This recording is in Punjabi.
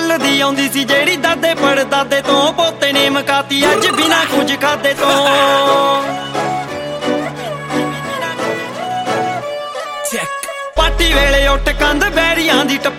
ਚੱਲਦੀ ਆਉਂਦੀ ਸੀ ਜਿਹੜੀ ਦਾਦੇ ਪੜਦਾਦੇ ਤੋਂ, ਪੋਤੇ ਨੇ ਮਕਾਤੀ ਅੱਜ ਬਿਨਾ ਕੁਝ ਖਾਦੇ ਤੋਂ। ਪਾਰਟੀ ਵੇਲੇ ਉੱਠ ਕੰਧ ਬੈਰੀਆਂ ਦੀ ਟੱਪ